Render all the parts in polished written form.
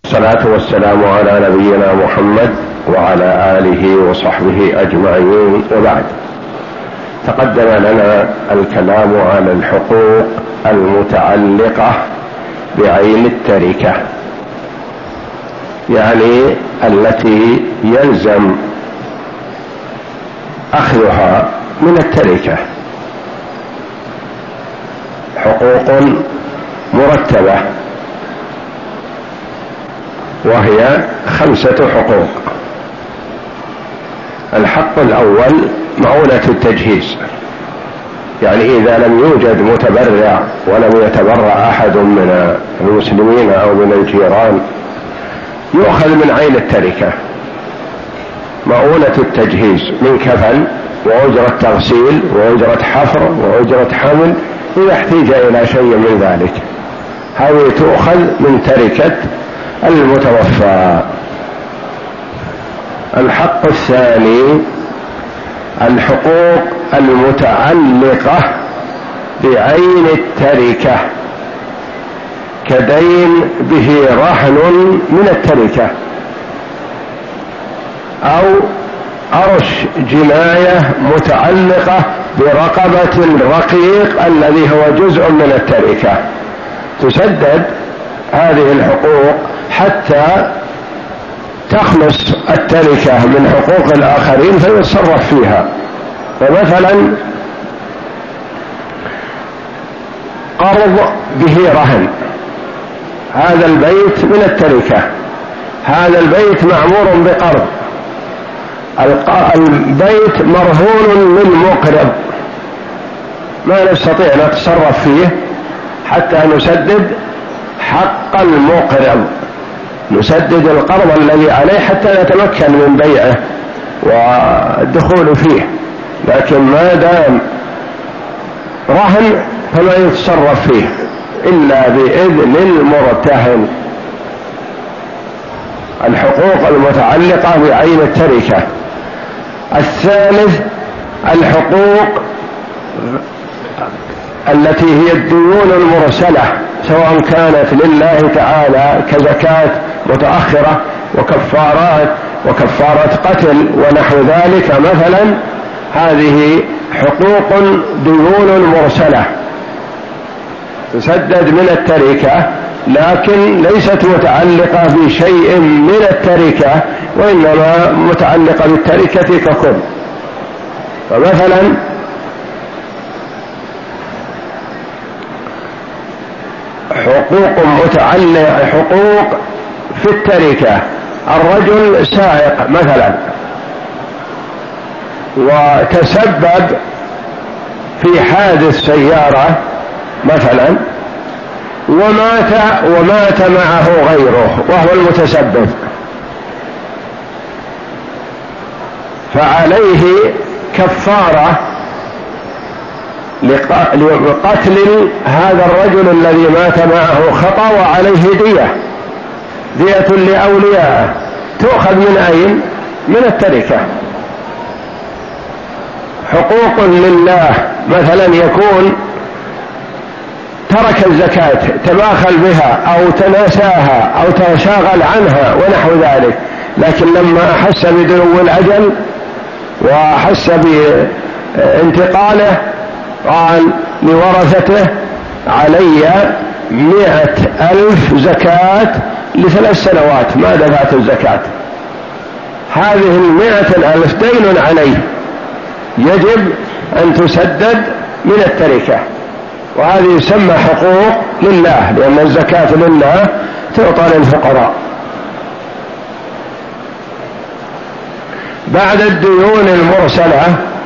والصلاة والسلام على نبينا محمد وعلى آله وصحبه أجمعين، وبعد. تقدم لنا الكلام على الحقوق المتعلقة بعين التركة، يعني التي يلزم أخذها من التركة، حقوق مرتبة، وهي 5 حقوق. الحق الأول معونة التجهيز، يعني إذا لم يوجد متبرع ولم يتبرع أحد من المسلمين أو من الجيران يؤخذ من عين التركة معونة التجهيز من كفن وأجرة تغسيل وأجرة حفر وأجرة حمل إذا احتاج إلى شيء من ذلك، هذه تؤخذ من تركة المتوفى. الحق الثاني الحقوق المتعلقة بعين التركة، كدين به رهن من التركة، أو أرش جناية متعلقة برقبة الرقيق الذي هو جزء من التركة، تسدد هذه الحقوق حتى تخلص التركة من حقوق الآخرين فيتصرف فيها. فمثلا قرض به رهن، هذا البيت من التركة، هذا البيت معمور بقرض، البيت مرهون للمقرض، ما نستطيع نتصرف فيه حتى نسدد حق المقرض، نسدد القرض الذي عليه حتى نتمكن من بيعه والدخول فيه، لكن ما دام رهن فلا يتصرف فيه إلا بإذن المرتهن. الحقوق المتعلقة بعين التركة. الثالث الحقوق التي هي الديون المرسلة، سواء كانت لله تعالى كزكاة متأخرة وكفارات وكفارة قتل ونحو ذلك مثلا، هذه حقوق ديون مرسلة تسدد من التركة، لكن ليست متعلقة بشيء من التركة، وإنما متعلقة بالتركة ككل. فمثلا حقوق متعلقة، حقوق في التركة، الرجل سائق مثلا وتسبب في حادث سيارة مثلا ومات معه غيره وهو المتسبب، فعليه كفارة لقتل هذا الرجل الذي مات معه خطأ، وعليه دية لأوليائه، تؤخذ من أين؟ من التركة. حقوق لله، مثلا يكون ترك الزكاة، تباخل بها أو تناساها أو تشاغل عنها ونحو ذلك، لكن لما أحس بدنو الأجل وأحس بانتقاله قال لورثته علي 100,000 زكاة ل3 سنوات ما دفعت الزكاة، هذه 100,000 دين عليه يجب أن تسدد من التركة، وهذه يسمى حقوق لله، لأن الزكاة لله تعطى للفقراء. بعد الديون المرسلة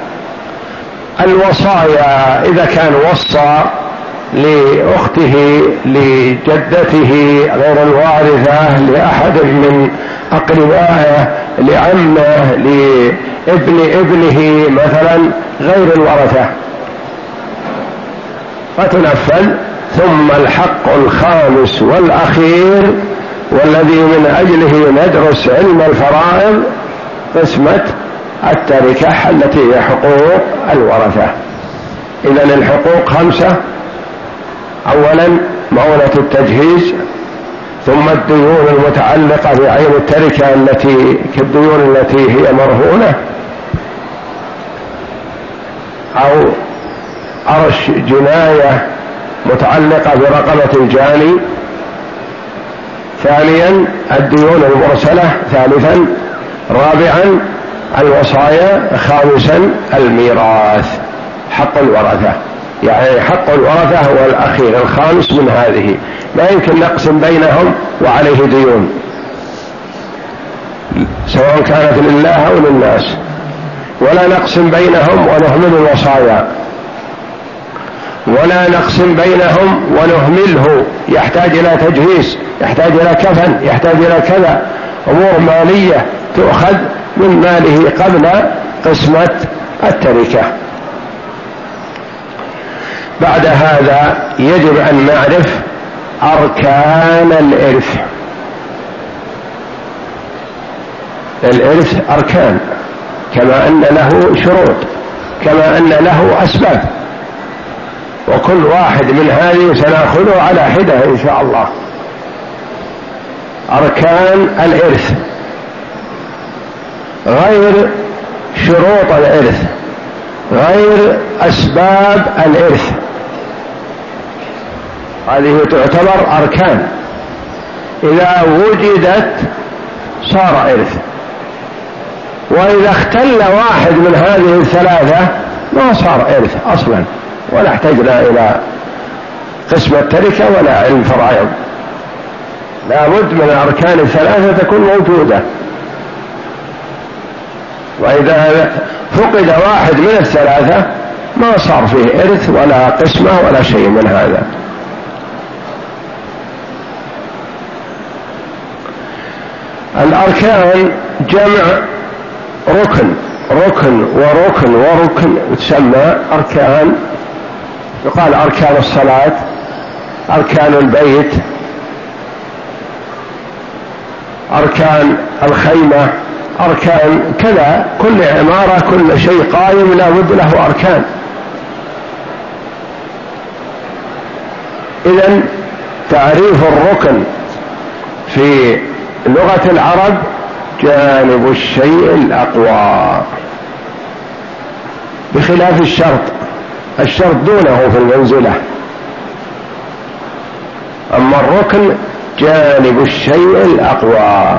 الوصايا، إذا كان وصى لأخته لجدته غير الوارثة لأحد من أقربائه لعمه لابن ابنه مثلا غير الورثة فتنفذ. ثم الحق الخامس والأخير والذي من أجله ندرس علم الفرائض قسمة التركة التي هي حقوق الورثة. إذن الحقوق 5: أولا معونة التجهيز، ثم الديون المتعلقة بعين التركة التي كالديون التي هي مرهونة أو أرش جناية متعلقة برقبة الجاني. ثانيا الديون المرسلة. ثالثا رابعا الوصايا. خامسا الميراث حق الورثة، يعني حق الورثة هو الأخير الخامس من هذه، لا يمكن نقسم بينهم وعليه ديون سواء كانت لله أو للناس، ولا نقسم بينهم ونهمل الوصايا، ولا نقسم بينهم ونهمله، يحتاج إلى تجهيز، يحتاج إلى كفن، يحتاج إلى كذا، أمور مالية تؤخذ من ماله قبل قسمة التركة. بعد هذا يجب أن نعرف أركان الإرث. الإرث أركان، كما أن له شروط، كما أن له أسباب، وكل واحد من هذه سنأخذه على حدة إن شاء الله. أركان الإرث غير شروط الإرث، غير أسباب الإرث، هذه تعتبر أركان، إذا وجدت صار إرث، وإذا اختل واحد من هذه الثلاثة ما صار إرث أصلا، ولا احتجنا إلى قسم التركة ولا علم فرائض. لا بد من الأركان الثلاثة تكون موجودة، وإذا فقد واحد من الثلاثة ما صار فيه إرث ولا قسمة ولا شيء من هذا. الأركان جمع ركن، ركن وركن وركن تسمى أركان. يقال أركان الصلاة، أركان البيت، أركان الخيمة، أركان كذا، كل عمارة كل شيء قائم لا بد له أركان. إذن تعريف الركن في لغة العرب جانب الشيء الأقوى، بخلاف الشرط، الشرط دونه في المنزلة، أما الركن جانب الشيء الأقوى،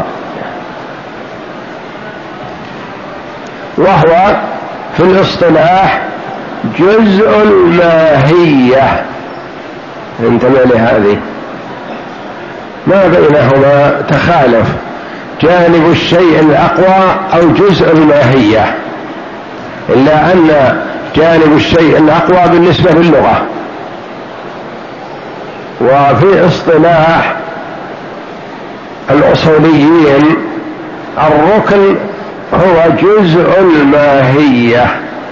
وهو في الاصطلاح جزء الماهية. انتبه لهذه، ما بينهما تخالف، جانب الشيء الأقوى أو جزء الماهية، إلا أن جانب الشيء الأقوى بالنسبة للغة، وفي اصطلاح الأصوليين الركن هو جزء الماهية.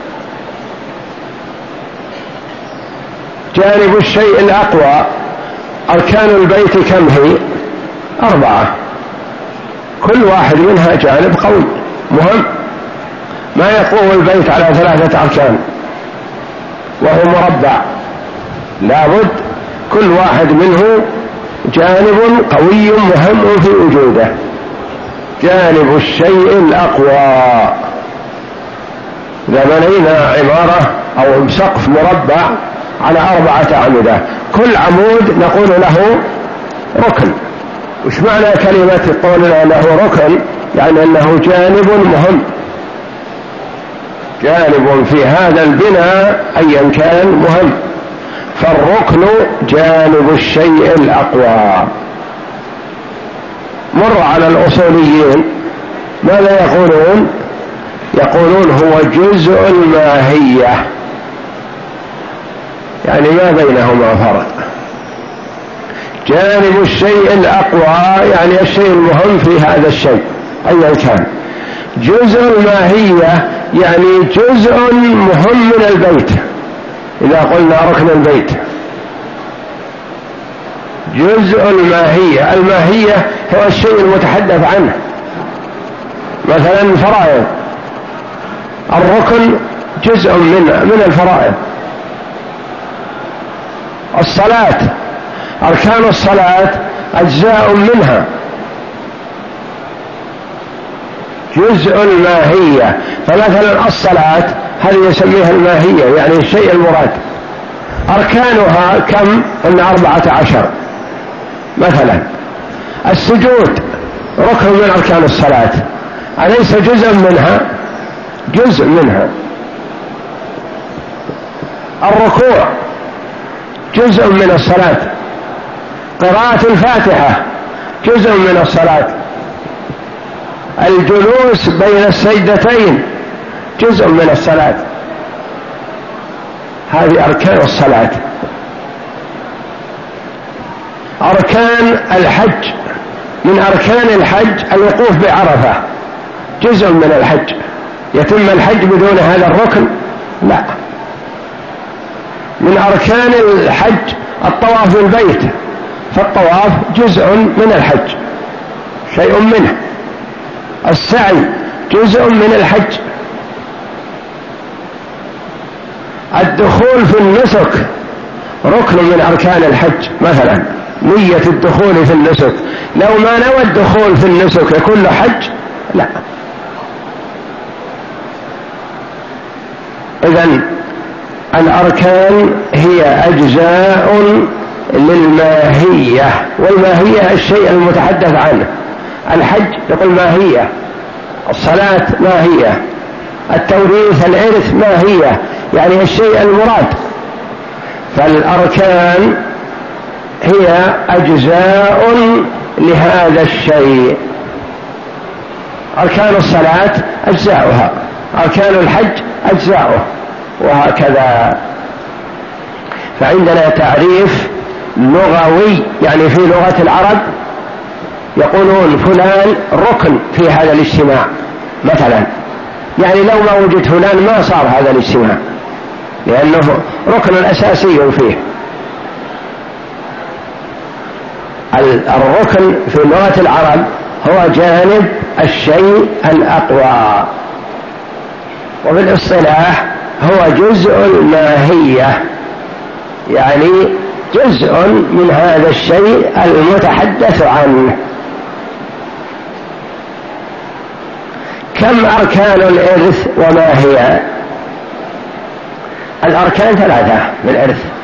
جانب الشيء الأقوى، أركان البيت كم هي؟ 4، كل واحد منها جانب قوي مهم، ما يقوم البيت على 3 أركان وهو مربع، لابد كل واحد منه جانب قوي مهم في وجوده. جانب الشيء الأقوى، إذا بنينا عمارة أو سقف مربع على 4 أعمدة، كل عمود نقول له ركن. وش معنى كلمة قولنا له ركن؟ يعني أنه جانب مهم، جانب في هذا البناء أيا كان مهم، فالركن جانب الشيء الأقوى. مر على الأصوليين ماذا يقولون؟ يقولون هو جزء الماهية، يعني ما بينهما فرق. جانب الشيء الأقوى يعني الشيء المهم في هذا الشيء أيا كان. جزء الماهية يعني جزء مهم من البيت، إذا قلنا ركن البيت جزء الماهية. الماهية هو الشيء المتحدث عنه، مثلا الفرائض، الركن جزء من الفرائض. الصلاة، أركان الصلاة أجزاء منها، جزء الماهية. فمثلا الصلاة هذه يسميها الماهية، يعني الشيء المراد. أركانها كم؟ قلنا 14 مثلا. السجود ركن من أركان الصلاة، أليس جزء منها؟ جزء منها. الركوع جزء من الصلاة. قراءة الفاتحة جزء من الصلاة. الجلوس بين السجدتين جزء من الصلاة. هذه أركان الصلاة. أركان الحج، من أركان الحج الوقوف بعرفة جزء من الحج. يتم الحج بدون هذا الركن؟ لا. من أركان الحج الطواف بالبيت، فالطواف جزء من الحج، شيء منه. السعي جزء من الحج. الدخول في النسك ركن من أركان الحج، مثلا نية الدخول في النسك، لو ما نوى الدخول في النسك يكون له حج؟ لا. إذن الأركان هي أجزاء للماهية، والماهية الشيء المتحدث عنه. الحج يقول ماهية، الصلاة ماهية، التوريث الإرث ماهية، يعني الشيء المراد. فالأركان هي أجزاء لهذا الشيء. أركان الصلاة أجزاؤها، أركان الحج أجزاؤه، وهكذا. فعندنا تعريف لغوي، يعني في لغة العرب يقولون فلان ركن في هذا الاجتماع مثلا، يعني لو ما وجد فلان ما صار هذا الاجتماع، لأنه ركن أساسي فيه. الركن في لغة العرب هو جانب الشيء الأقوى، وفي الاصطلاح هو جزء الماهية، يعني جزء من هذا الشيء المتحدث عنه. كم أركان الإرث وما هي؟ الأركان 3 بالإرث.